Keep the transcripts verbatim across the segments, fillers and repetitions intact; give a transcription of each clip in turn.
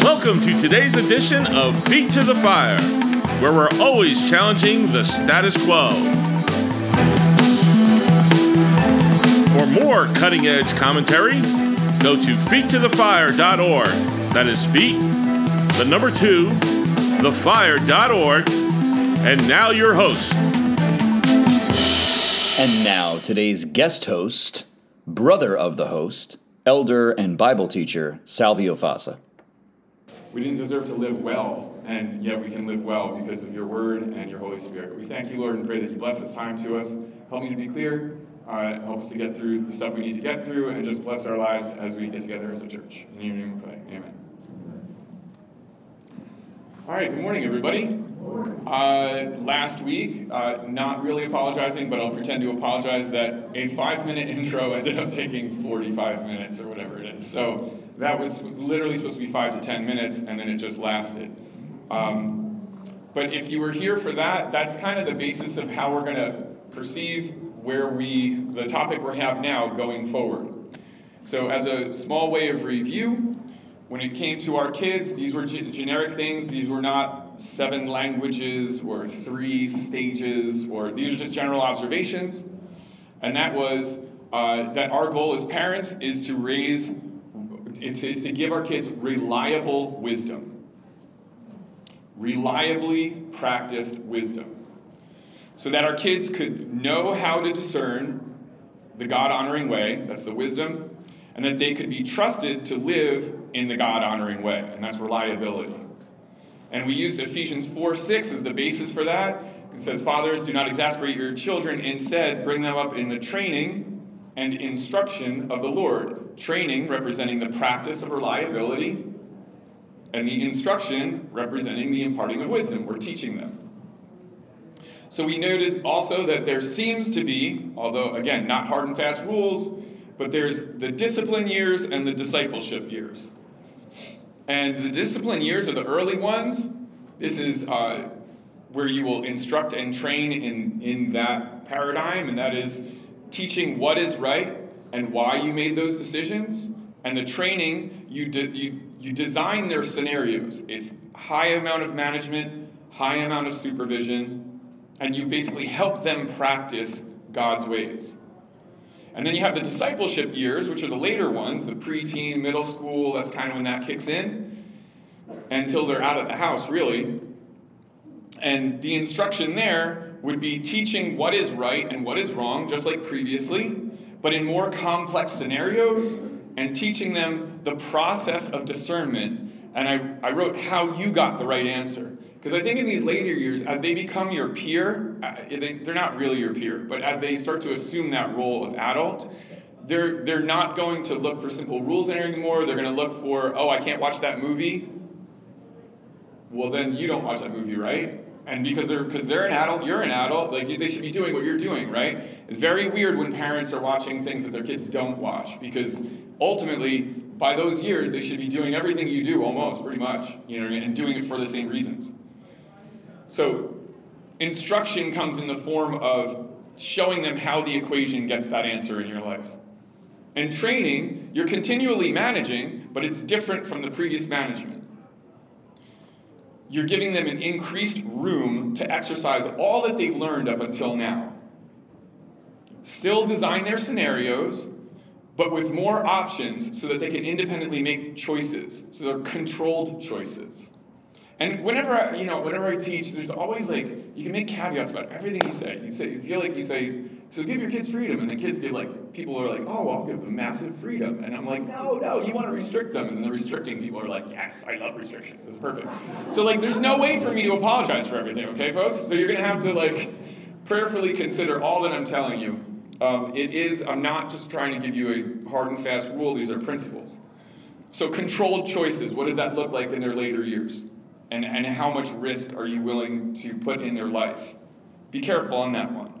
Welcome to today's edition of Feet to the Fire, where we're always challenging the status quo. For more cutting-edge commentary, go to feet to the fire dot org. That is feet, the number two, the fire dot org. And now your host. And now today's guest host, brother of the host, elder and Bible teacher, Salvio Fassa. We didn't deserve to live well, and yet we can live well because of your word and your Holy Spirit. We thank you, Lord, and pray that you bless this time to us. Help me to be clear. Uh, help us to get through the stuff we need to get through, and just bless our lives as we get together as a church. In your name we pray. Amen. All right, good morning, everybody. Uh, last week, uh, not really apologizing, but I'll pretend to apologize that a five-minute intro ended up taking forty-five minutes or whatever it is. So that was literally supposed to be five to ten minutes, and then it just lasted. Um, but if you were here for that, that's kind of the basis of how we're going to perceive where we, the topic we have now going forward. So as a small way of review, when it came to our kids, these were g- generic things. These were not seven languages or three stages, or these are just general observations. And that was uh, that our goal as parents is to raise, it is to give our kids reliable wisdom. Reliably practiced wisdom. So that our kids could know how to discern the God-honoring way, that's the wisdom, and that they could be trusted to live in the God-honoring way, and that's reliability. And we used Ephesians four six as the basis for that. It says, "Fathers, do not exasperate your children. Instead, bring them up in the training and instruction of the Lord." Training representing the practice of reliability, and the instruction representing the imparting of wisdom. We're teaching them. So we noted also that there seems to be, although again, not hard and fast rules, but there's the discipline years and the discipleship years. And the discipline years are the early ones. This is uh, where you will instruct and train in, in that paradigm, and that is teaching what is right and why you made those decisions. And the training, you, de- you, you design their scenarios. It's high amount of management, high amount of supervision, and you basically help them practice God's ways. And then you have the discipleship years, which are the later ones, the preteen, middle school, that's kind of when that kicks in, until they're out of the house, really. And the instruction there would be teaching what is right and what is wrong, just like previously, but in more complex scenarios, and teaching them the process of discernment. And I, I wrote how you got the right answer. Because I think in these later years, as they become your peer, they're not really your peer, but as they start to assume that role of adult, they're they're not going to look for simple rules anymore. They're going to look for, oh, I can't watch that movie. Well, then you don't watch that movie, right? And because they're because they're an adult, you're an adult, like they should be doing what you're doing, right? It's very weird when parents are watching things that their kids don't watch, because ultimately, by those years, they should be doing everything you do, almost, pretty much, you know, and doing it for the same reasons. So instruction comes in the form of showing them how the equation gets that answer in your life. And training, you're continually managing, but it's different from the previous management. You're giving them an increased room to exercise all that they've learned up until now. Still design their scenarios, but with more options so that they can independently make choices. So they're controlled choices. And whenever I, you know, whenever I teach, there's always like, you can make caveats about everything you say. You say, you feel like you say, so give your kids freedom, and the kids get like, people are like, oh, I'll give them massive freedom. And I'm like, no, no, you want to restrict them. And then the restricting people are like, yes, I love restrictions, this is perfect. So like, there's no way for me to apologize for everything, okay, folks? So you're gonna have to like, prayerfully consider all that I'm telling you. Um, it is, I'm not just trying to give you a hard and fast rule, these are principles. So controlled choices, what does that look like in their later years? And, and how much risk are you willing to put in their life? Be careful on that one.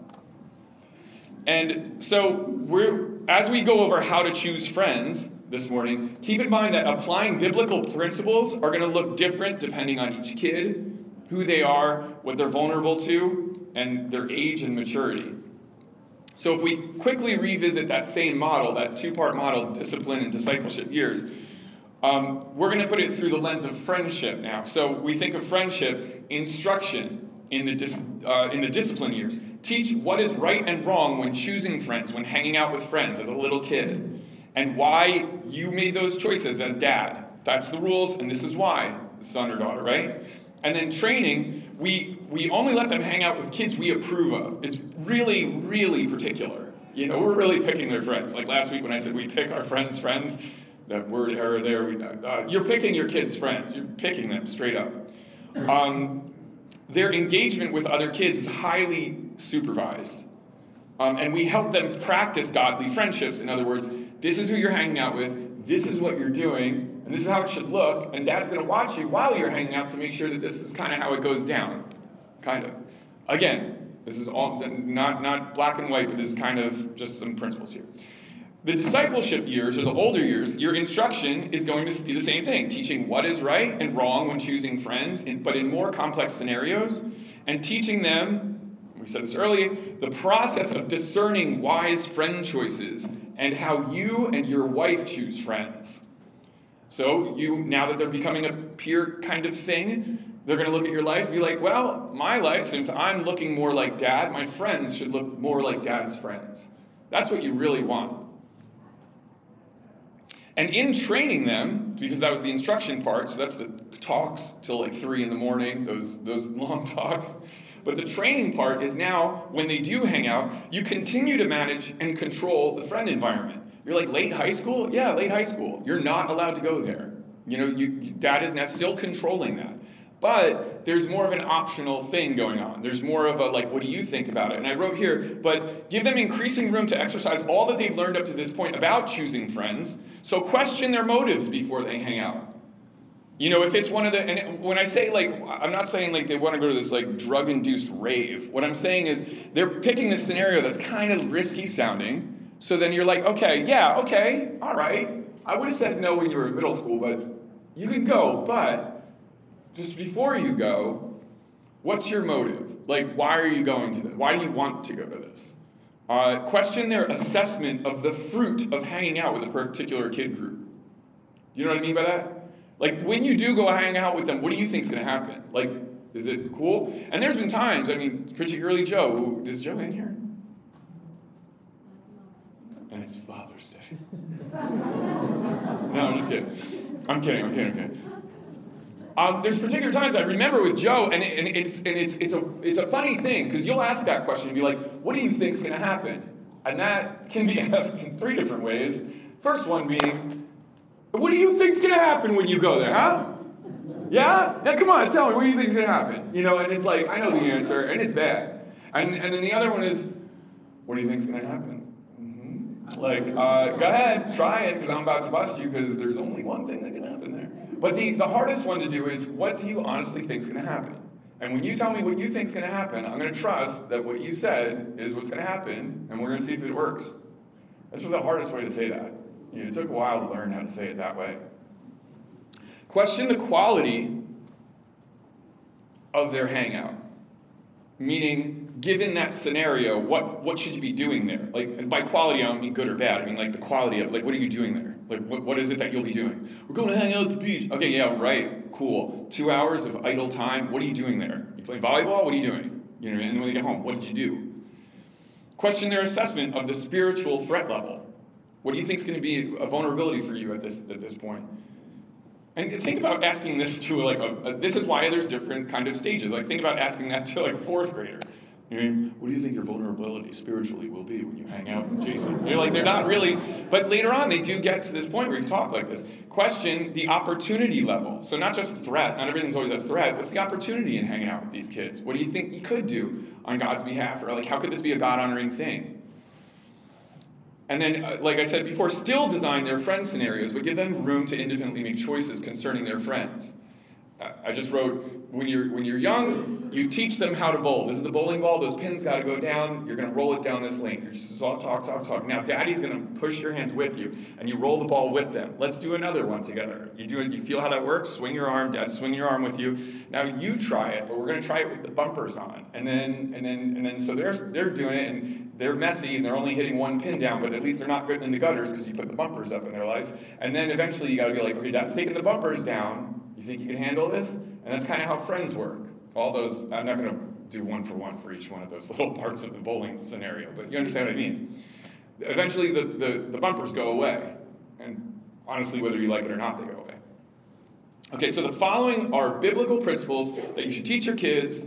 And so we're as we go over how to choose friends this morning, keep in mind that applying biblical principles are going to look different depending on each kid, who they are, what they're vulnerable to, and their age and maturity. So if we quickly revisit that same model, that two-part model, discipline and discipleship years, Um, we're going to put it through the lens of friendship now. So we think of friendship, instruction in the dis, uh, in the discipline years. Teach what is right and wrong when choosing friends, when hanging out with friends as a little kid, and why you made those choices as dad. That's the rules, and this is why, son or daughter, right? And then training, we we only let them hang out with kids we approve of. It's really, really particular. You know, we're really picking their friends. Like last week when I said we pick our friends' friends, that word error there. We, uh, you're picking your kids' friends. You're picking them straight up. Um, their engagement with other kids is highly supervised. Um, and we help them practice godly friendships. In other words, this is who you're hanging out with, this is what you're doing, and this is how it should look, and dad's going to watch you while you're hanging out to make sure that this is kind of how it goes down. Kind of. Again, this is all not, not black and white, but this is kind of just some principles here. The discipleship years, or the older years, your instruction is going to be the same thing, teaching what is right and wrong when choosing friends, but in more complex scenarios, and teaching them, we said this earlier, the process of discerning wise friend choices and how you and your wife choose friends. So you, now that they're becoming a peer kind of thing, they're going to look at your life and be like, well, my life, since I'm looking more like dad, my friends should look more like dad's friends. That's what you really want. And in training them, because that was the instruction part, so that's the talks till like three in the morning, those those long talks. But the training part is now, when they do hang out, you continue to manage and control the friend environment. You're like, late high school? Yeah, late high school. You're not allowed to go there. You know, you, dad is now still controlling that. But there's more of an optional thing going on. There's more of a, like, what do you think about it? And I wrote here, but give them increasing room to exercise all that they've learned up to this point about choosing friends. So question their motives before they hang out. You know, if it's one of the, and when I say, like, I'm not saying, like, they want to go to this, like, drug-induced rave. What I'm saying is they're picking this scenario that's kind of risky sounding. So then you're like, okay, yeah, okay, all right. I would have said no when you were in middle school, but you can go. But just before you go, what's your motive? Like, why are you going to this? Why do you want to go to this? Uh, question their assessment of the fruit of hanging out with a particular kid group. You know what I mean by that? Like, when you do go hang out with them, what do you think is going to happen? Like, is it cool? And there's been times, I mean, particularly Joe. Is Joe in here? And it's Father's Day. No, I'm just kidding. I'm kidding, I'm kidding, I'm kidding. Um, there's particular times I remember with Joe, and, it, and it's and it's it's a it's a funny thing, because you'll ask that question and be like, what do you think's going to happen? And that can be asked in three different ways. First one being, what do you think's going to happen when you go there, huh? Yeah? Now come on, tell me, what do you think's going to happen? You know, and it's like, I know the answer, and it's bad. And and then the other one is, what do you think's going to happen? Mm-hmm. Like, uh, go ahead, try it, because I'm about to bust you, because there's only one thing that can happen there. But the, the hardest one to do is, what do you honestly think's going to happen? And when you tell me what you think's going to happen, I'm going to trust that what you said is what's going to happen, and we're going to see if it works. This was the hardest way to say that. You know, it took a while to learn how to say it that way. Question the quality of their hangout. Meaning, given that scenario, what, what should you be doing there? Like, by quality, I don't mean good or bad. I mean, like, the quality of, like, what are you doing there? Like, what, what is it that you'll be doing? We're going to hang out at the beach. Okay, yeah, right, cool. Two hours of idle time. What are you doing there? You playing volleyball? What are you doing? You know, and then when you get home, what did you do? Question their assessment of the spiritual threat level. What do you think is going to be a vulnerability for you at this at this point? And think about asking this to, like, a, a, this is why there's different kind of stages. Like, think about asking that to, like, a fourth grader. You know, what do you think your vulnerability spiritually will be when you hang out with Jason? You're like, they're not really, but later on they do get to this point where you talk like this. Question the opportunity level. So not just threat, not everything's always a threat. What's the opportunity in hanging out with these kids? What do you think you could do on God's behalf? Or, like, how could this be a God-honoring thing? And then, uh, like I said before, still design their friend scenarios, but give them room to independently make choices concerning their friends. I just wrote, when you're when you're young, you teach them how to bowl. This is the bowling ball. Those pins got to go down. You're going to roll it down this lane. You're just all talk, talk, talk. Now, Daddy's going to push your hands with you, and you roll the ball with them. Let's do another one together. You do it. You feel how that works? Swing your arm. Dad's swinging your arm with you. Now you try it, but we're going to try it with the bumpers on. And then and then and then so they're they're doing it, and they're messy, and they're only hitting one pin down, but at least they're not getting in the gutters because you put the bumpers up in their life. And then eventually you got to be like, okay, Dad's taking the bumpers down. You think you can handle this? And that's kind of how friends work. All those, I'm not going to do one for one for each one of those little parts of the bowling scenario, but you understand what I mean. Eventually the, the, the bumpers go away. And honestly, whether you like it or not, they go away. Okay, so the following are biblical principles that you should teach your kids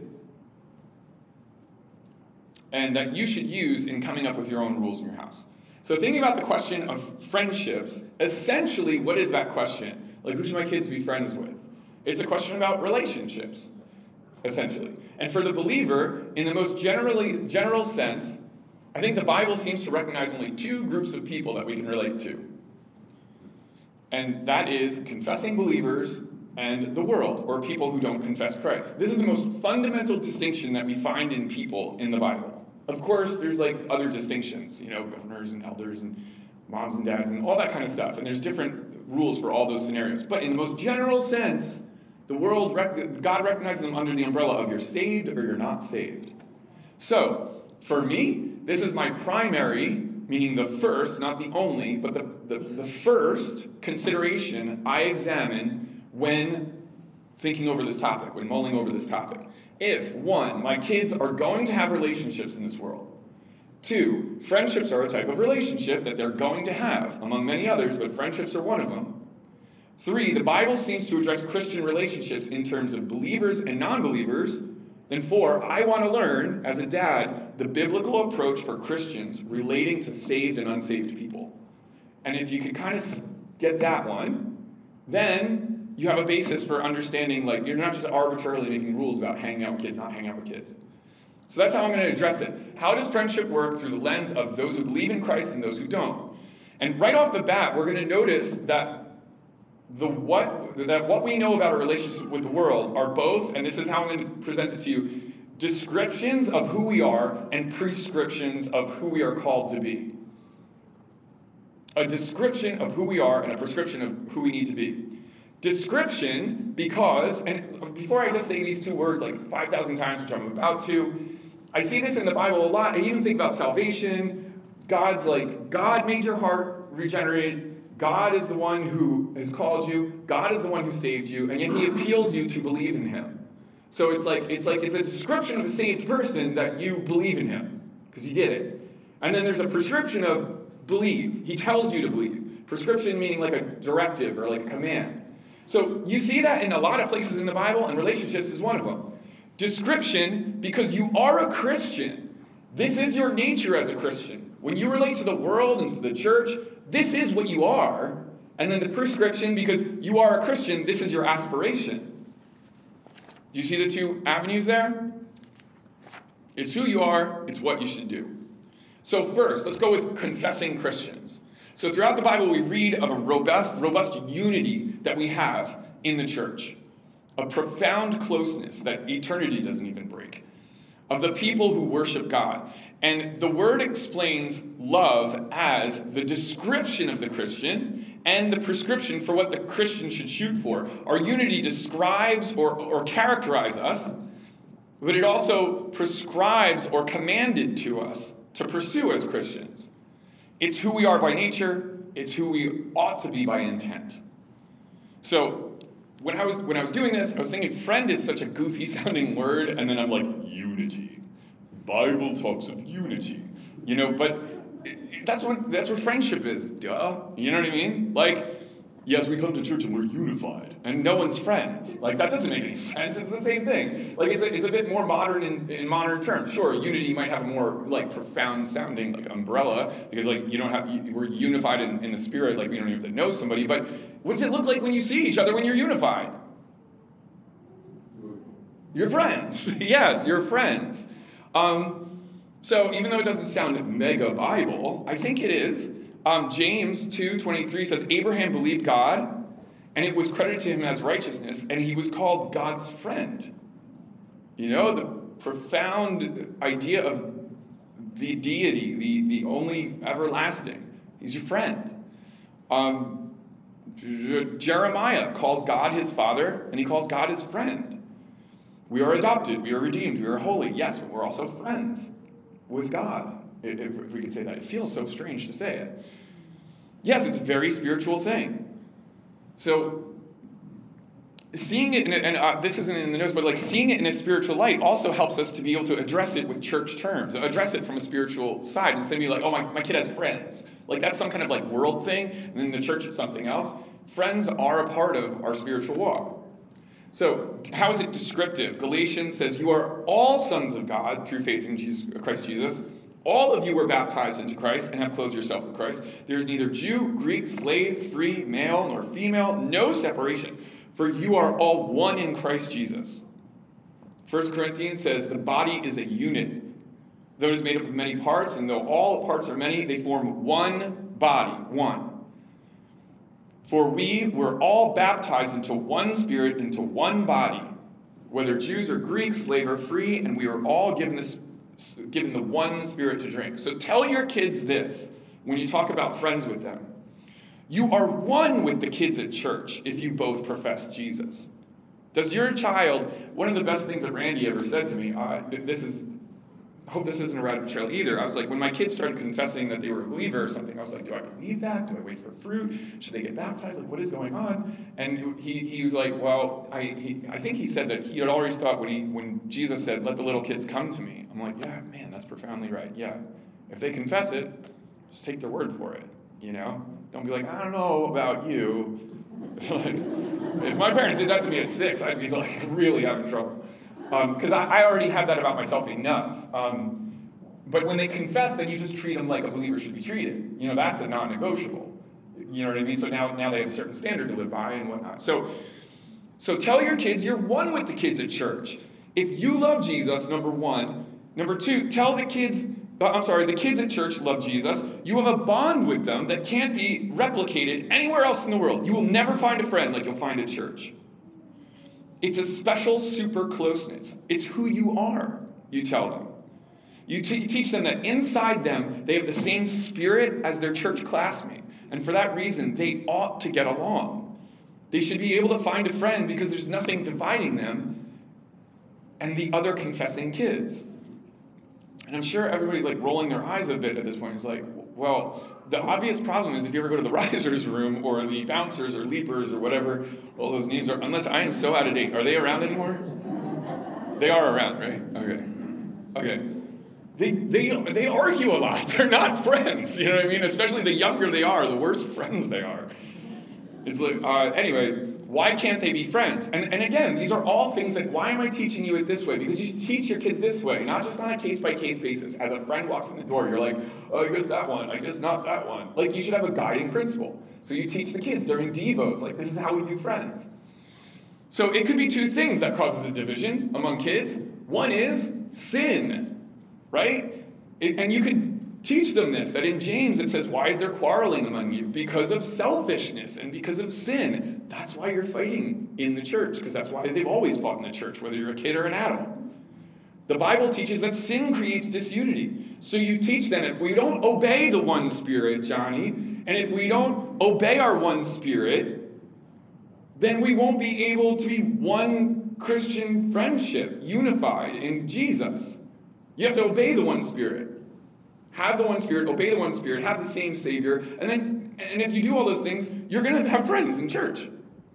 and that you should use in coming up with your own rules in your house. So thinking about the question of friendships, essentially, what is that question? Like, who should my kids be friends with? It's a question about relationships, essentially. And for the believer, in the most generally general sense, I think the Bible seems to recognize only two groups of people that we can relate to. And that is confessing believers and the world, or people who don't confess Christ. This is the most fundamental distinction that we find in people in the Bible. Of course, there's like other distinctions, you know, governors and elders and moms and dads and all that kind of stuff. And there's different rules for all those scenarios. But in the most general sense, the world, God recognizes them under the umbrella of you're saved or you're not saved. So, for me, this is my primary, meaning the first, not the only, but the, the, the first consideration I examine when thinking over this topic, when mulling over this topic. If, one, my kids are going to have relationships in this world. Two, friendships are a type of relationship that they're going to have, among many others, but friendships are one of them. Three, the Bible seems to address Christian relationships in terms of believers and non-believers. Then four, I want to learn, as a dad, the biblical approach for Christians relating to saved and unsaved people. And if you can kind of get that one, then you have a basis for understanding, like, you're not just arbitrarily making rules about hanging out with kids, not hanging out with kids. So that's how I'm going to address it. How does friendship work through the lens of those who believe in Christ and those who don't? And right off the bat, we're going to notice that the what that what we know about our relationship with the world are both, and this is how I'm going to present it to you, descriptions of who we are and prescriptions of who we are called to be. A description of who we are and a prescription of who we need to be. Description because, and before I just say these two words like five thousand times, which I'm about to, I see this in the Bible a lot. I even think about salvation. God's like, God made your heart regenerated. God is the one who has called you. God is the one who saved you, and yet he appeals you to believe in him. So it's like it's like it's a description of a saved person that you believe in him because he did it. And then there's a prescription of believe. He tells you to believe. Prescription meaning like a directive or like a command. So you see that in a lot of places in the Bible, and relationships is one of them. Description because you are a Christian. This is your nature as a Christian. When you relate to the world and to the church, this is what you are. And then the prescription, because you are a Christian, this is your aspiration. Do you see the two avenues there? It's who you are, it's what you should do. So first, let's go with confessing Christians. So throughout the Bible, we read of a robust, robust unity that we have in the church. A profound closeness that eternity doesn't even break. Of the people who worship God. And the word explains love as the description of the Christian and the prescription for what the Christian should shoot for. Our unity describes or, or characterizes us, but it also prescribes or commanded to us to pursue as Christians. It's who we are by nature. It's who we ought to be by intent. So when I was when I was doing this, I was thinking friend is such a goofy sounding word, and then I'm like, unity. Bible talks of unity. You know, but that's what that's what friendship is, duh. You know what I mean? Like, yes, we come to church and we're unified, and no one's friends. Like, that doesn't make any sense. It's the same thing. Like, it's a, it's a bit more modern in, in modern terms. Sure, unity might have a more, like, profound sounding, like, umbrella, because, like, you don't have, we're unified in, in the spirit, like, we don't even have to know somebody, but what does it look like when you see each other when you're unified? You're friends. Yes, you're friends. Um, so even though it doesn't sound mega Bible, I think it is. Um, James two twenty-three says, Abraham believed God, and it was credited to him as righteousness, and he was called God's friend. You know, the profound idea of the deity, the, the only everlasting. He's your friend. Um, Jeremiah calls God his father, and he calls God his friend. We are adopted, we are redeemed, we are holy, yes, but we're also friends with God, if, if we could say that. It feels so strange to say it. Yes, it's a very spiritual thing. So, seeing it, in a, and uh, this isn't in the notes, but like seeing it in a spiritual light also helps us to be able to address it with church terms, address it from a spiritual side, instead of being like, oh, my, my kid has friends. Like that's some kind of like world thing, and then the church is something else. Friends are a part of our spiritual walk. So, how is it descriptive? Galatians says, you are all sons of God through faith in Jesus, Christ Jesus. All of you were baptized into Christ and have clothed yourself with Christ. There is neither Jew, Greek, slave, free, male, nor female, no separation. For you are all one in Christ Jesus. First Corinthians says, the body is a unit. Though it is made up of many parts, and though all parts are many, they form one body, one. For we were all baptized into one spirit, into one body, whether Jews or Greeks, slave or free, and we were all given this, given the one spirit to drink. So tell your kids this when you talk about friends with them. You are one with the kids at church if you both profess Jesus. Does your child, one of the best things that Randy ever said to me, uh, this is, I hope this isn't a rabbit trail either. I was like, when my kids started confessing that they were a believer or something, I was like, do I believe that? Do I wait for fruit? Should they get baptized? Like, what is going on? And he, he was like, well, I he, I think he said that he had always thought when he when Jesus said, let the little kids come to me. I'm like, yeah, man, that's profoundly right. Yeah. If they confess it, just take their word for it, you know? Don't be like, I don't know about you. If my parents did that to me at six, I'd be like really having trouble. Because um, I, I already have that about myself enough. Um, but when they confess, then you just treat them like a believer should be treated. You know, that's a non-negotiable. You know what I mean? So now, now they have a certain standard to live by and whatnot. So, so tell your kids you're one with the kids at church. If you love Jesus, number one. Number two, tell the kids, uh, I'm sorry, the kids at church love Jesus. You have a bond with them that can't be replicated anywhere else in the world. You will never find a friend like you'll find at church. It's a special super closeness. It's who you are, you tell them. You, t- you teach them that inside them, they have the same spirit as their church classmate. And for that reason, they ought to get along. They should be able to find a friend because there's nothing dividing them and the other confessing kids. And I'm sure everybody's like rolling their eyes a bit at this point. It's like, well, the obvious problem is if you ever go to the risers room or the bouncers or leapers or whatever all those names are, unless I am so out of date. Are they around anymore? They are around, right? Okay. Okay. They, they, they argue a lot. They're not friends. You know what I mean? Especially the younger they are, the worse friends they are. It's like, uh, anyway, why can't they be friends? And, and again, these are all things that, why am I teaching you it this way? Because you should teach your kids this way, not just on a case-by-case basis. As a friend walks in the door, you're like, oh, I guess that one, I guess not that one. Like, you should have a guiding principle. So you teach the kids during Devos, like, this is how we do friends. So it could be two things that causes a division among kids. One is sin, right? It, and you could teach them this, that in James it says, why is there quarreling among you? Because of selfishness and because of sin. That's why you're fighting in the church, because that's why they've always fought in the church, whether you're a kid or an adult. The Bible teaches that sin creates disunity. So you teach them, if we don't obey the one spirit, Johnny, and if we don't obey our one spirit, then we won't be able to be one Christian friendship, unified in Jesus. You have to obey the one spirit. Have the one spirit, obey the one spirit, have the same Savior, and then, and if you do all those things, you're going to have friends in church.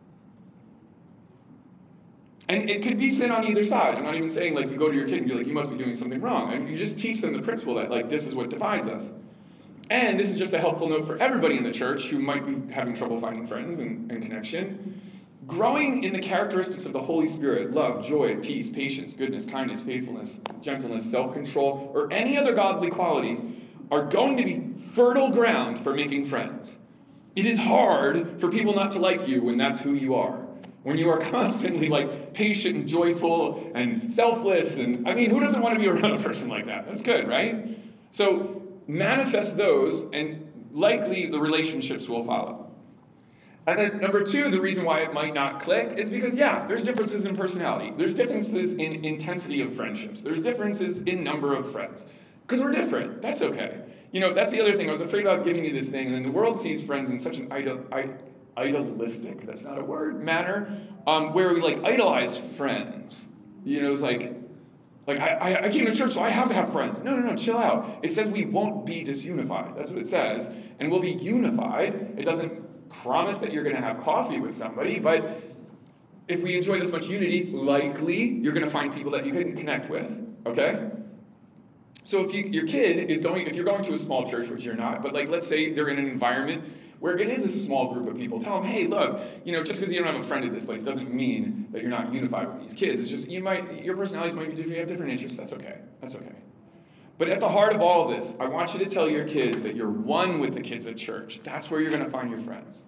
And it could be sin on either side. I'm not even saying, like, you go to your kid and be like, you must be doing something wrong. I mean, you just teach them the principle that, like, this is what divides us. And this is just a helpful note for everybody in the church who might be having trouble finding friends and, and connection. Growing in the characteristics of the Holy Spirit, love, joy, peace, patience, goodness, kindness, faithfulness, gentleness, self-control, or any other godly qualities are going to be fertile ground for making friends. It is hard for people not to like you when that's who you are. When you are constantly like patient and joyful and selfless, and I mean, who doesn't want to be around a person like that? That's good, right? So manifest those, and likely the relationships will follow. And then number two, the reason why it might not click is because, yeah, there's differences in personality. There's differences in intensity of friendships. There's differences in number of friends. Because we're different. That's okay. You know, that's the other thing. I was afraid about giving you this thing, and then the world sees friends in such an idol, I, idealistic, that's not a word, manner, um, where we, like, idolize friends. You know, it's like, like I, I, I came to church, so I have to have friends. No, no, no, chill out. It says we won't be disunified. That's what it says. And we'll be unified. It doesn't promise that you're going to have coffee with somebody, but if we enjoy this much unity, likely you're going to find people that you can connect with, okay? So if you, your kid is going, if you're going to a small church, which you're not, but like let's say they're in an environment where it is a small group of people, tell them, hey, look, you know, just because you don't have a friend at this place doesn't mean that you're not unified with these kids. It's just, you might, your personalities might be different, you have different interests, that's okay, that's okay. But at the heart of all of this, I want you to tell your kids that you're one with the kids at church. That's where you're going to find your friends.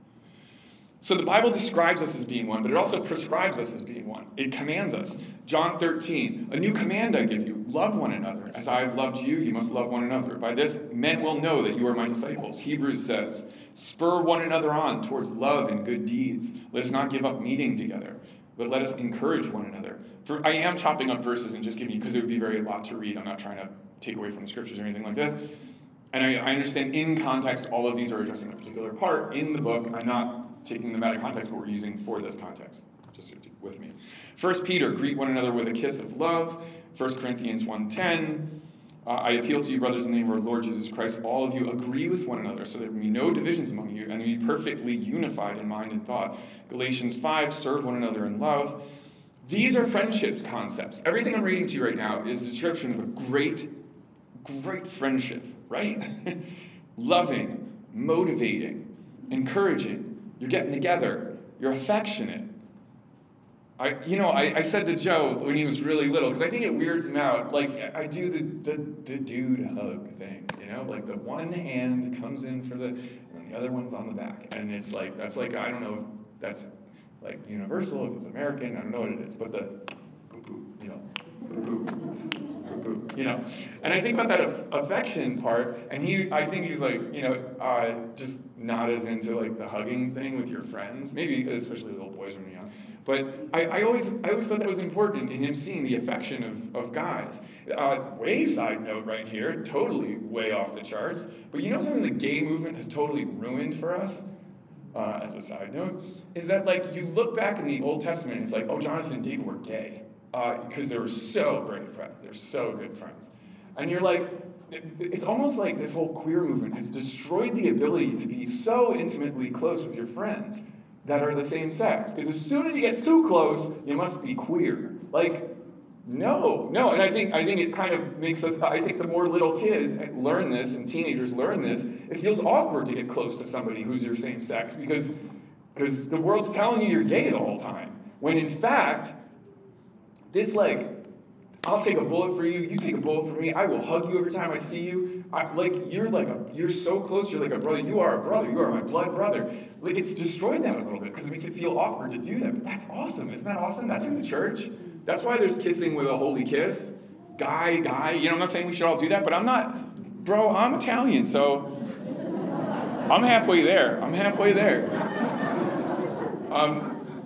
So the Bible describes us as being one, but it also prescribes us as being one. It commands us. John thirteen, a new command I give you, love one another. As I have loved you, you must love one another. By this, men will know that you are my disciples. Hebrews says, spur one another on towards love and good deeds. Let us not give up meeting together, but let us encourage one another. For I am chopping up verses and just giving you, because it would be very lot to read. I'm not trying to take away from the scriptures or anything like this. And I, I understand in context, all of these are addressing a particular part in the book. I'm not taking them out of context, but we're using for this context. Just with me. First Peter, greet one another with a kiss of love. First Corinthians one ten, uh, I appeal to you, brothers, in the name of our Lord Jesus Christ, all of you agree with one another, so there be no divisions among you, and be perfectly unified in mind and thought. Galatians five, serve one another in love. These are friendships concepts. Everything I'm reading to you right now is a description of a great, great friendship, right? Loving, motivating, encouraging. You're getting together. You're affectionate. I, you know, I, I said to Joe when he was really little, because I think it weirds him out, like, I do the, the, the dude hug thing, you know? Like, the one hand comes in for the, and the other one's on the back. And it's like, that's like, I don't know if that's, like, universal, if it's American, I don't know what it is, but the, you know, you know, and I think about that aff- affection part, and he, I think he's like, you know, uh, just not as into like the hugging thing with your friends, maybe especially little boys when you're young. But I, I always, I always thought that was important in him seeing the affection of, of guys. Uh, way side note right here, totally way off the charts. But you know something the gay movement has totally ruined for us? Uh, as a side note, is that like you look back in the Old Testament, and it's like, oh, Jonathan and David were gay. Uh, because they were so great friends. They're so good friends. And you're like, it's almost like this whole queer movement has destroyed the ability to be so intimately close with your friends that are the same sex. Because as soon as you get too close, you must be queer. Like, no, no. And I think I think it kind of makes us, I think the more little kids learn this and teenagers learn this, it feels awkward to get close to somebody who's your same sex because, because the world's telling you you're gay the whole time. When in fact, this, like, I'll take a bullet for you, you take a bullet for me, I will hug you every time I see you. I, like, you're like, a, you're so close, you're like a brother, you are a brother, you are my blood brother. Like, it's destroyed that a little bit, because it makes it feel awkward to do that, but that's awesome, isn't that awesome? That's in the church. That's why there's kissing with a holy kiss. Guy, guy, you know, I'm not saying we should all do that, but I'm not, bro, I'm Italian, so I'm halfway there, I'm halfway there. Um,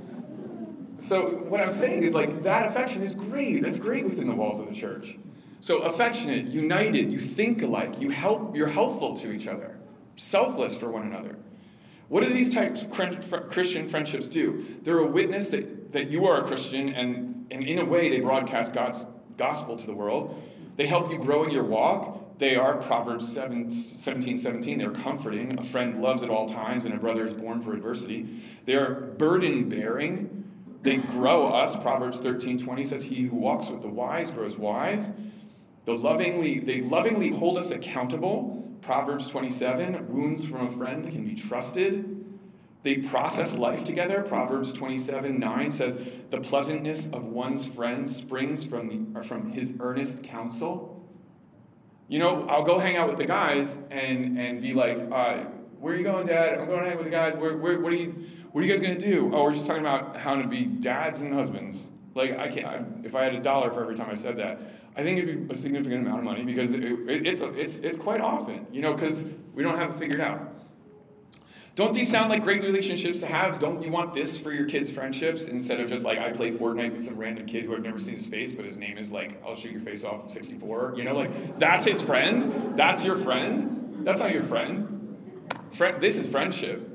So what I'm saying is, like, that affection is great. That's great within the walls of the church. So affectionate, united, you think alike, you help, you're helpful to each other, selfless for one another. What do these types of Christian friendships do? They're a witness that, that you are a Christian, and, and in a way they broadcast God's gospel to the world. They help you grow in your walk. They are, Proverbs seventeen seventeen, they're comforting. A friend loves at all times, and a brother is born for adversity. They are burden-bearing. They grow us. Proverbs thirteen twenty says, he who walks with the wise grows wise. The lovingly, they lovingly hold us accountable. Proverbs twenty-seven, wounds from a friend can be trusted. They process life together. Proverbs twenty-seven nine says, the pleasantness of one's friend springs from, the, or from his earnest counsel. You know, I'll go hang out with the guys and, and be like, uh, where are you going, Dad? I'm going to hang with the guys. Where, where, what are you... What are you guys going to do? Oh, we're just talking about how to be dads and husbands. Like, I can't, I, if I had a dollar for every time I said that, I think it'd be a significant amount of money because it, it, it's, it's, it's quite often, you know, because we don't have it figured out. Don't these sound like great relationships to have? Don't you want this for your kids' friendships instead of just like, I play Fortnite with some random kid who I've never seen his face, but his name is like, I'll shoot your face off sixty-four. You know, like, that's his friend? That's your friend? That's not your friend. Friend, this is friendship.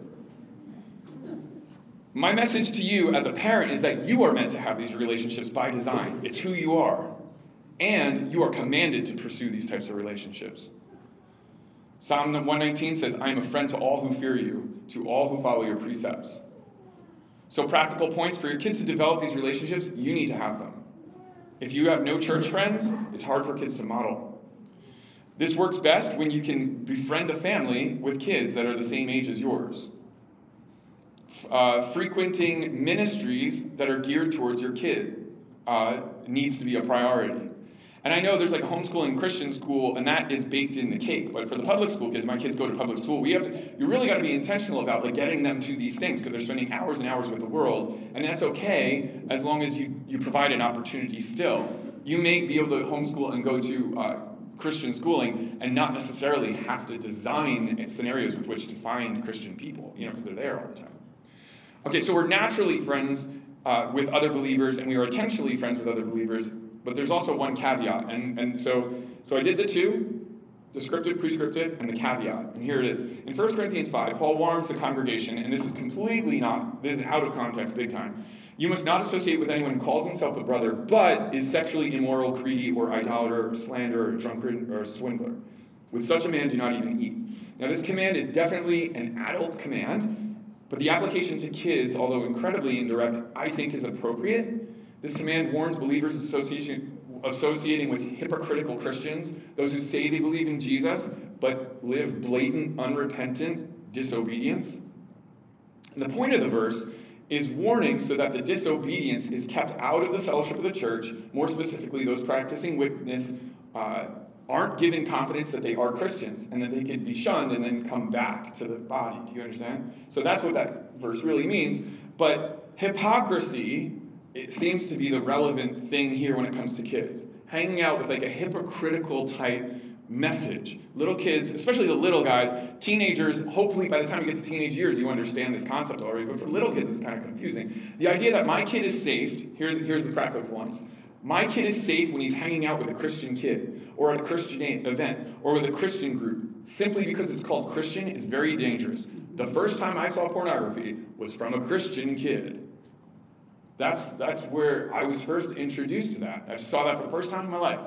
My message to you as a parent is that you are meant to have these relationships by design. It's who you are. And you are commanded to pursue these types of relationships. Psalm one nineteen says, I am a friend to all who fear you, to all who follow your precepts. So practical points for your kids to develop these relationships, you need to have them. If you have no church friends, it's hard for kids to model. This works best when you can befriend a family with kids that are the same age as yours. Uh, frequenting ministries that are geared towards your kid uh, needs to be a priority. And I know there's like a homeschooling Christian school, and that is baked in the cake. But for the public school kids, my kids go to public school, we have to, you really got to be intentional about like getting them to these things because they're spending hours and hours with the world. And that's okay as long as you, you provide an opportunity still. You may be able to homeschool and go to uh, Christian schooling and not necessarily have to design scenarios with which to find Christian people, you know, because they're there all the time. Okay, so we're naturally friends uh, with other believers, and we are intentionally friends with other believers. But there's also one caveat, and, and so so I did the two, descriptive, prescriptive, and the caveat, and here it is. In First Corinthians five, Paul warns the congregation, and this is completely not, this is out of context big time. You must not associate with anyone who calls himself a brother, but is sexually immoral, greedy, or idolater, or slanderer, or drunkard, or swindler. With such a man, do not even eat. Now this command is definitely an adult command, but the application to kids, although incredibly indirect, I think is appropriate. This command warns believers associating with hypocritical Christians, those who say they believe in Jesus, but live blatant, unrepentant disobedience. And the point of the verse is warning so that the disobedience is kept out of the fellowship of the church, more specifically those practicing wickedness uh, aren't given confidence that they are Christians and that they could be shunned and then come back to the body. Do you understand? So that's what that verse really means. But hypocrisy, it seems to be the relevant thing here when it comes to kids. Hanging out with like a hypocritical type message. Little kids, especially the little guys, teenagers, hopefully by the time you get to teenage years, you understand this concept already, but for little kids, it's kind of confusing. The idea that my kid is safe, here, here's the practical ones. My kid is safe when he's hanging out with a Christian kid, or at a Christian event, or with a Christian group. Simply because it's called Christian is very dangerous. The first time I saw pornography was from a Christian kid. That's that's where I was first introduced to that. I saw that for the first time in my life.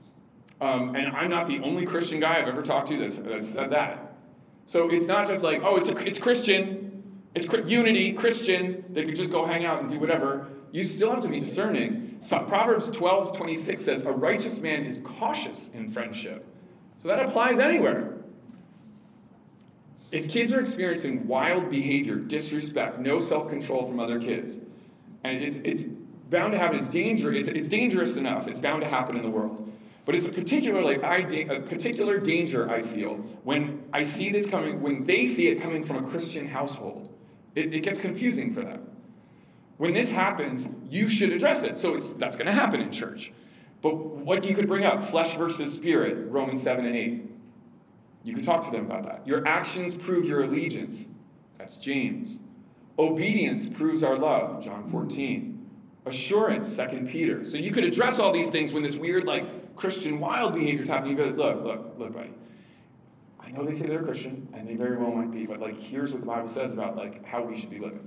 Um, and I'm not the only Christian guy I've ever talked to that's, that said that. So it's not just like, oh, it's a, it's Christian, it's unity, Christian, they could just go hang out and do whatever. You still have to be discerning. So Proverbs twelve twenty-six says, a righteous man is cautious in friendship. So that applies anywhere. If kids are experiencing wild behavior, disrespect, no self-control from other kids, and it's, it's bound to happen. It's danger. It's, it's dangerous enough. It's bound to happen in the world. But it's a particularly a particular danger I feel when I see this coming, when they see it coming from a Christian household. It, it gets confusing for them. When this happens, you should address it. So it's that's going to happen in church. But what you could bring up, flesh versus spirit, Romans seven and eight. You could talk to them about that. Your actions prove your allegiance. That's James. Obedience proves our love, John fourteen. Assurance, Second Peter. So you could address all these things when this weird, like, Christian wild behavior is happening. You go, look, look, look, buddy. I know they say they're Christian, and they very well might be, but, like, here's what the Bible says about, like, how we should be living.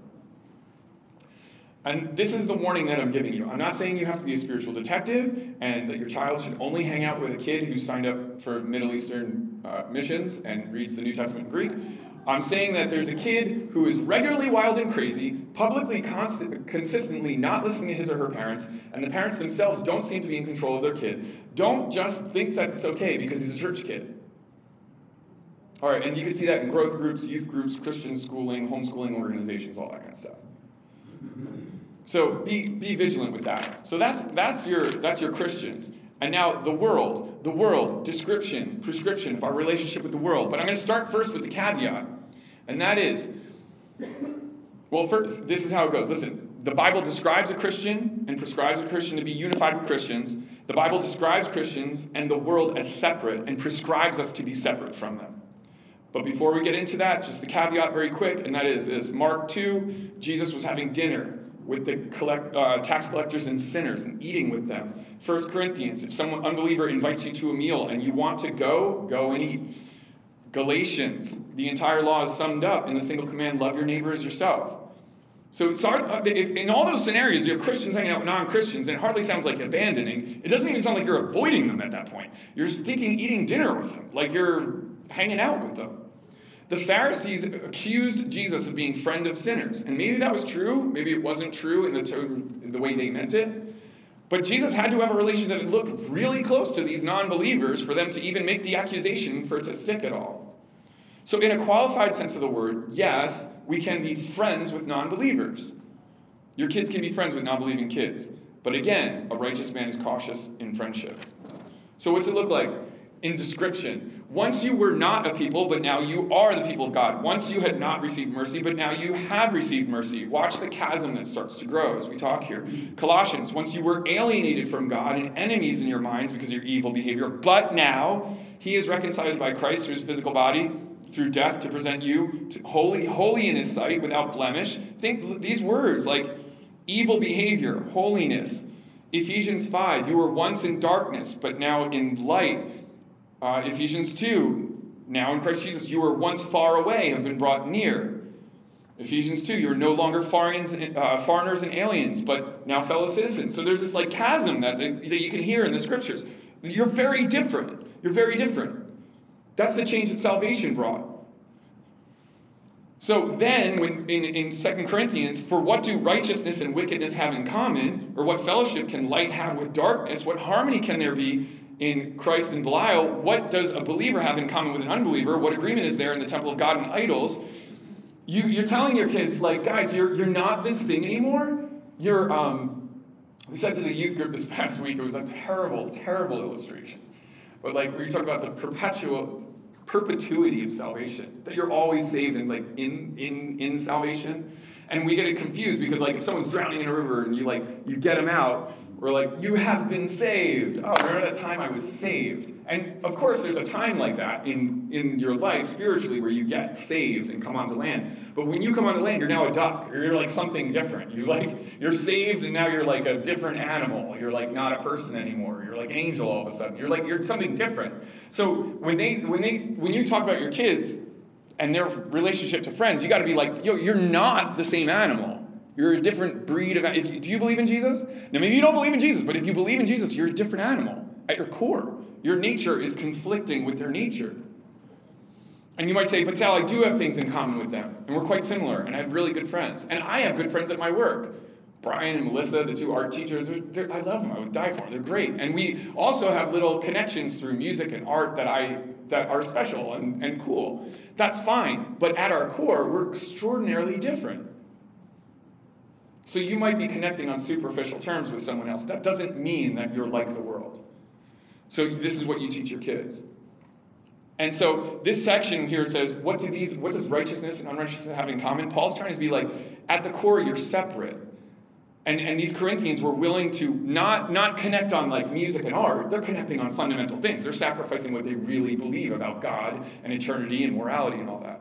And this is the warning that I'm giving you. I'm not saying you have to be a spiritual detective and that your child should only hang out with a kid who signed up for Middle Eastern uh, missions and reads the New Testament in Greek. I'm saying that there's a kid who is regularly wild and crazy, publicly constant, consistently not listening to his or her parents, and the parents themselves don't seem to be in control of their kid. Don't just think that's okay because he's a church kid. All right, and you can see that in growth groups, youth groups, Christian schooling, homeschooling organizations, all that kind of stuff. So be be vigilant with that. So that's that's your that's your Christians. And now the world, the world, description, prescription of our relationship with the world. But I'm going to start first with the caveat. And that is, well, first, this is how it goes. Listen, the Bible describes a Christian and prescribes a Christian to be unified with Christians. The Bible describes Christians and the world as separate and prescribes us to be separate from them. But before we get into that, just the caveat very quick, and that is, is Mark two, Jesus was having dinner with the collect, uh, tax collectors and sinners and eating with them. First Corinthians, if someone unbeliever invites you to a meal and you want to go, go and eat. Galatians, the entire law is summed up in the single command, love your neighbor as yourself. So it's hard, if in all those scenarios, you have Christians hanging out with non-Christians, and it hardly sounds like abandoning. It doesn't even sound like you're avoiding them at that point. You're sticking, eating dinner with them, like you're hanging out with them. The Pharisees accused Jesus of being friend of sinners. And maybe that was true. Maybe it wasn't true in the, term, in the way they meant it. But Jesus had to have a relationship that looked really close to these non-believers for them to even make the accusation for it to stick at all. So in a qualified sense of the word, yes, we can be friends with non-believers. Your kids can be friends with non-believing kids. But again, a righteous man is cautious in friendship. So what's it look like? In description, once you were not a people, but now you are the people of God. Once you had not received mercy, but now you have received mercy. Watch the chasm that starts to grow as we talk here. Colossians, once you were alienated from God and enemies in your minds because of your evil behavior, but now he is reconciled by Christ through his physical body, through death, to present you to holy, holy in his sight, without blemish. Think these words like evil behavior, holiness. Ephesians five, you were once in darkness, but now in light. Uh, Ephesians two, now in Christ Jesus, you were once far away, have been brought near. Ephesians two, you are no longer foreigners and, uh, foreigners and aliens, but now fellow citizens. So there's this like chasm that, that, that you can hear in the scriptures. You're very different. You're very different. That's the change that salvation brought. So then, when in, in Second Corinthians, for what do righteousness and wickedness have in common? Or what fellowship can light have with darkness? What harmony can there be in Christ and Belial? What does a believer have in common with an unbeliever? What agreement is there in the temple of God and idols? You, you're telling your kids, like, guys, you're you're not this thing anymore. You're, um, we said to the youth group this past week, it was a terrible, terrible illustration. But like, where you talk about the perpetual, perpetuity of salvation, that you're always saved and like in, in, in salvation. And we get it confused because like if someone's drowning in a river and you like, you get them out, we're like, you have been saved. Oh, remember that time I was saved? And of course, there's a time like that in, in your life spiritually where you get saved and come onto land. But when you come onto land, you're now a duck. You're like something different. You're like, you're saved and now you're like a different animal. You're like not a person anymore. You're like an angel all of a sudden. You're like, you're something different. So when they, when they, when you talk about your kids and their relationship to friends, you got to be like, yo, you're not the same animal. You're a different breed of... If you, do you believe in Jesus? Now, maybe you don't believe in Jesus, but if you believe in Jesus, you're a different animal at your core. Your nature is conflicting with their nature. And you might say, but Sal, I do have things in common with them, and we're quite similar, and I have really good friends. And I have good friends at my work. Brian and Melissa, the two art teachers, they're, they're, I love them. I would die for them. They're great. And we also have little connections through music and art that I that are special and, and cool. That's fine. But at our core, we're extraordinarily different. So you might be connecting on superficial terms with someone else. That doesn't mean that you're like the world. So this is what you teach your kids. And so this section here says, what do these, what does righteousness and unrighteousness have in common? Paul's trying to be like, at the core, you're separate. And, and these Corinthians were willing to not, not connect on like music and art. They're connecting on fundamental things. They're sacrificing what they really believe about God and eternity and morality and all that.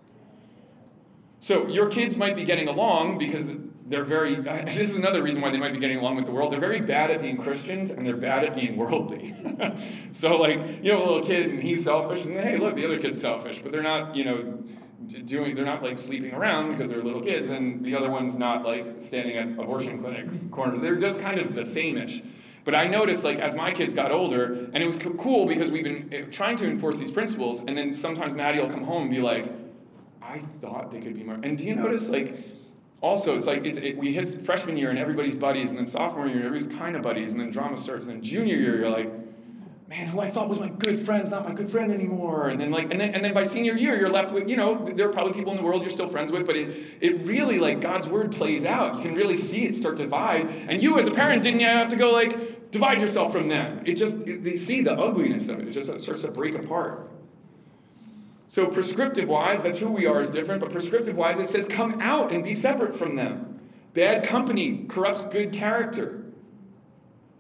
So your kids might be getting along because they're very, this is another reason why they might be getting along with the world. They're very bad at being Christians and they're bad at being worldly. So like, you have a little kid and he's selfish and hey, look, the other kid's selfish, but they're not, you know, doing, they're not like sleeping around because they're little kids, and the other one's not like standing at abortion clinics corners. They're just kind of the same-ish. But I noticed like as my kids got older, and it was cool because we've been trying to enforce these principles, and then sometimes Maddie will come home and be like, I thought they could be more. And do you notice like, also, it's like it's, it, we hit freshman year and everybody's buddies, and then sophomore year everybody's kind of buddies, and then drama starts, and then junior year you're like, man, who I thought was my good friend's not my good friend anymore. And then like, and then and then by senior year you're left with, you know, there are probably people in the world you're still friends with, but it it really like God's word plays out. You can really see it start to divide, and you as a parent didn't have to go like divide yourself from them. It just it, they see the ugliness of it. It just it starts to break apart. So prescriptive-wise, that's who we are is different, but prescriptive-wise, it says, come out and be separate from them. Bad company corrupts good character.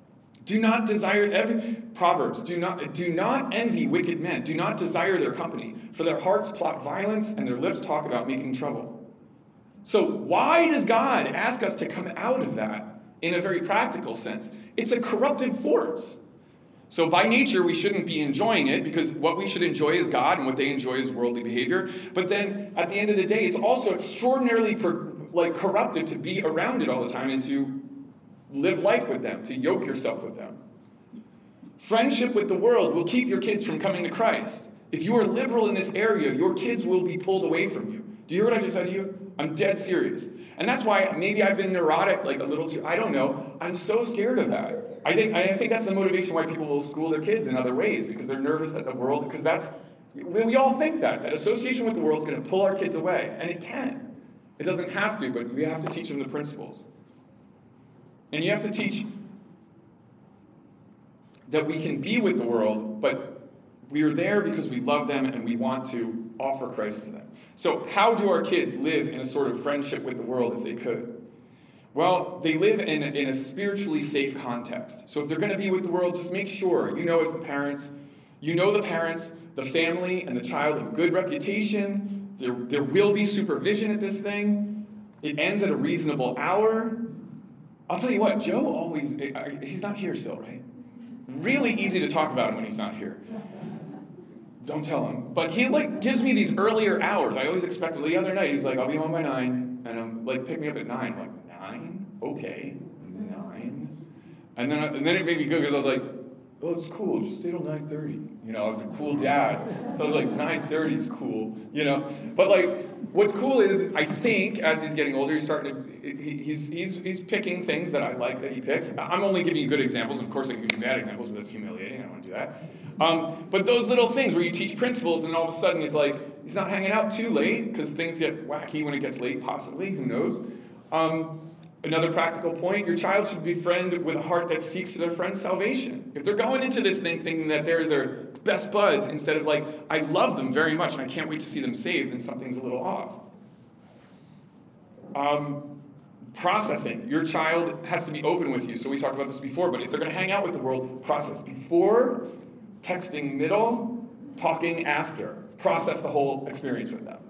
Do not desire, every, Proverbs, do not, do not envy wicked men. Do not desire their company, for their hearts plot violence and their lips talk about making trouble. So why does God ask us to come out of that in a very practical sense? It's a corrupted force. So by nature, we shouldn't be enjoying it, because what we should enjoy is God, and what they enjoy is worldly behavior. But then at the end of the day, it's also extraordinarily per, like corrupted to be around it all the time and to live life with them, to yoke yourself with them. Friendship with the world will keep your kids from coming to Christ. If you are liberal in this area, your kids will be pulled away from you. Do you hear what I just said to you? I'm dead serious. And that's why maybe I've been neurotic like a little too, I don't know. I'm so scared of that. I think I think that's the motivation why people will school their kids in other ways, because they're nervous that the world, because that's, we all think that, that association with the world is going to pull our kids away. And it can. It doesn't have to, but we have to teach them the principles. And you have to teach that we can be with the world, but we are there because we love them and we want to offer Christ to them. So how do our kids live in a sort of friendship with the world if they could? Well, they live in a, in a spiritually safe context. So if they're going to be with the world, just make sure, you know as the parents, you know the parents, the family, and the child have good reputation. There, there will be supervision at this thing. It ends at a reasonable hour. I'll tell you what, Joe always, he's not here still, right? Really easy to talk about him when he's not here. Don't tell him. But he like gives me these earlier hours. I always expected, the other night, he's like, I'll be home by nine. And I'm like, pick me up at nine. I'm like, nine? Okay, nine. And then, and then it made me good because I was like, oh, it's cool, just stay till nine thirty. You know, I was a cool dad. So I was like, nine thirty is cool, you know. But like, what's cool is, I think, as he's getting older, he's starting to, he, he's, he's, he's picking things that I like that he picks. I'm only giving you good examples. Of course, I can give you bad examples, but that's humiliating. I don't want to do that. Um, but those little things where you teach principles, and all of a sudden he's like, he's not hanging out too late, because things get wacky when it gets late, possibly, who knows. Um, Another practical point, your child should befriend with a heart that seeks for their friend's salvation. If they're going into this thing thinking that they're their best buds, instead of like, I love them very much and I can't wait to see them saved, then something's a little off. Um, processing. Your child has to be open with you. So we talked about this before, but if they're going to hang out with the world, process before, texting middle, talking after. Process the whole experience with them.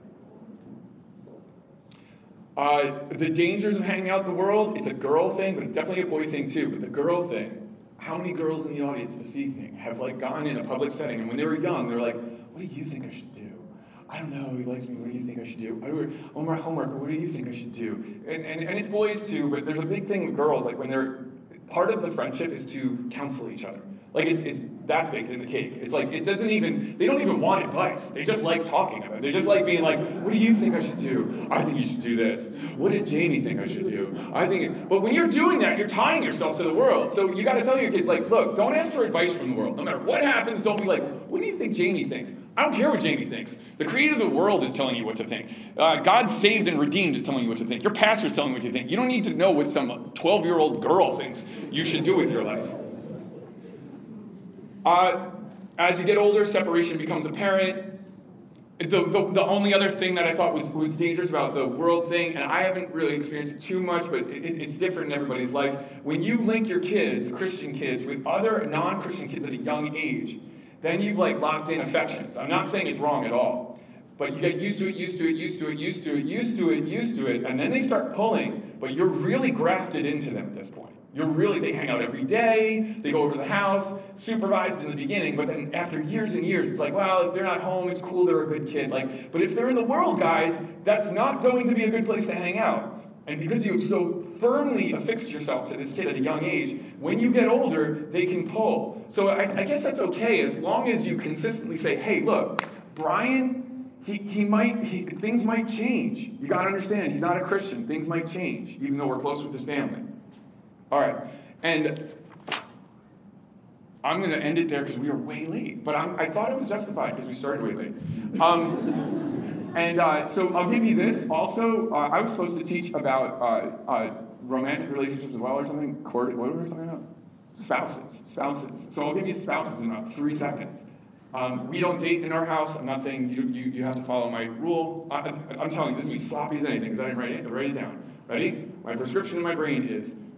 Uh, the dangers of hanging out in the world, it's a girl thing, but it's definitely a boy thing too. But the girl thing, how many girls in the audience this evening have like gone in a public setting, and when they were young, they're like, what do you think I should do? I don't know, he likes me, what do you think I should do? I do oh, my homework, what do you think I should do? And, and, and it's boys too, but there's a big thing with girls, like when they're, part of the friendship is to counsel each other. Like it's, it's that's baked in the cake. It's like, it doesn't even, they don't even want advice. They just like talking about it. They just like being like, what do you think I should do? I think you should do this. What did Jamie think I should do? I think, it, but when you're doing that, you're tying yourself to the world. So you gotta tell your kids, like, look, don't ask for advice from the world. No matter what happens, don't be like, what do you think Jamie thinks? I don't care what Jamie thinks. The creator of the world is telling you what to think. Uh, God saved and redeemed is telling you what to think. Your pastor's telling you what to think. You don't need to know what some twelve-year-old girl thinks you should do with your life. Uh, as you get older, separation becomes apparent. The, the, the only other thing that I thought was, was dangerous about the world thing, and I haven't really experienced it too much, but it, it's different in everybody's life. When you link your kids, Christian kids, with other non-Christian kids at a young age, then you've like locked in affections. I'm not saying it's wrong at all, but you get used to it, used to it, used to it, used to it, used to it, used to it, and then they start pulling, but you're really grafted into them at this point. You're really, they hang out every day, they go over to the house, supervised in the beginning, but then after years and years, it's like, well, if they're not home, it's cool, they're a good kid. Like, but if they're in the world, guys, that's not going to be a good place to hang out. And because you have so firmly affixed yourself to this kid at a young age, when you get older, they can pull. So I, I guess that's okay, as long as you consistently say, hey, look, Brian, he, he might, he, things might change. You gotta understand, he's not a Christian, things might change, even though we're close with his family. All right, and I'm going to end it there because we are way late. But I'm, I thought it was justified because we started way late. Um, and uh, so I'll give you this also. Uh, I was supposed to teach about uh, uh, romantic relationships as well or something. Court, what were we talking about? Spouses. Spouses. So I'll give you spouses in about three seconds. Um, we don't date in our house. I'm not saying you you, you have to follow my rule. I, I'm telling you, this is going to be sloppy as anything because I didn't write it, write it down. Ready? My prescription in my brain is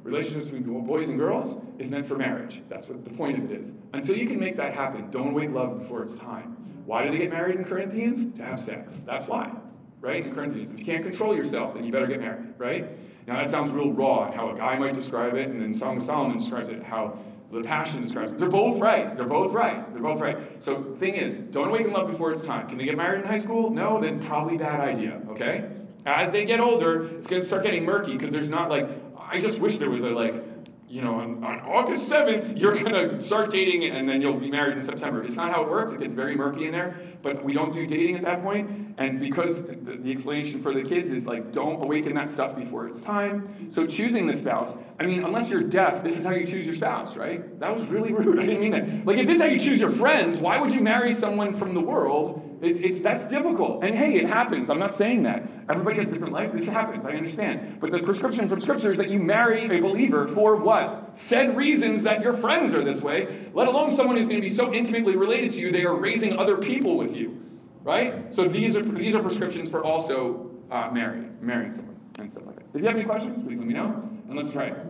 relationships between boys and girls is meant for marriage. That's what the point of it is. Until you can make that happen, don't wake love before it's time. Why do they get married in Corinthians? To have sex. That's why, right? In Corinthians, if you can't control yourself, then you better get married, right? Now that sounds real raw, and how a guy might describe it, and then Song of Solomon describes it, how the Passion describes it. They're both right. They're both right. They're both right. So thing is, don't awaken love before it's time. Can they get married in high school? No, then probably bad idea, okay? As they get older, it's going to start getting murky, because there's not like, I just wish there was a like, you know, on, on August seventh, you're going to start dating and then you'll be married in September. It's not how it works. It gets very murky in there, but we don't do dating at that point. And because the, the explanation for the kids is like, don't awaken that stuff before it's time. So choosing the spouse, I mean, unless you're deaf, this is how you choose your spouse, right? That was really rude. I didn't mean that. Like, if this is how you choose your friends, why would you marry someone from the world? It's, it's, that's difficult. And hey, it happens. I'm not saying that. Everybody has different life. This happens. I understand. But the prescription from Scripture is that you marry a believer for what? Said reasons that your friends are this way, let alone someone who's going to be so intimately related to you, they are raising other people with you. Right? So these are these are prescriptions for also uh, marrying, marrying someone and stuff like that. If you have any questions, please let me know, and let's try it.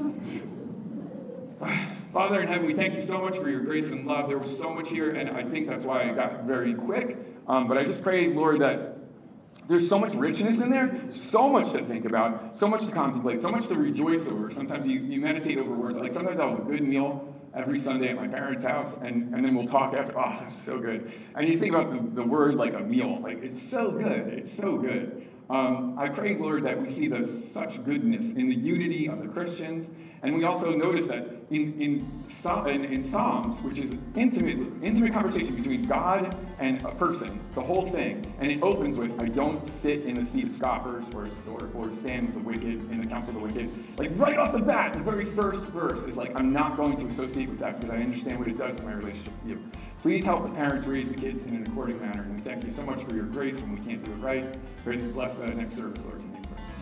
Father in heaven, we thank you so much for your grace and love. There was so much here, and I think that's why I got very quick. Um, but I just pray, Lord, that there's so much richness in there, so much to think about, so much to contemplate, so much to rejoice over. Sometimes you, you meditate over words. Like sometimes I'll have a good meal every Sunday at my parents' house, and, and then we'll talk after. Oh, it's so good. And you think about the, the word like a meal. Like, it's so good. It's so good. Um, I pray, Lord, that we see the such goodness in the unity of the Christians. And we also notice that in, in, in, in Psalms, which is intimate, intimate conversation between God and a person, the whole thing, and it opens with, I don't sit in the seat of scoffers or, or, or stand with the wicked in the council of the wicked. Like right off the bat, the very first verse is like, I'm not going to associate with that because I understand what it does to my relationship with you. Please help the parents raise the kids in an according manner. And we thank you so much for your grace when we can't do it right. Pray that you bless that next service, Lord. In the name of Christ.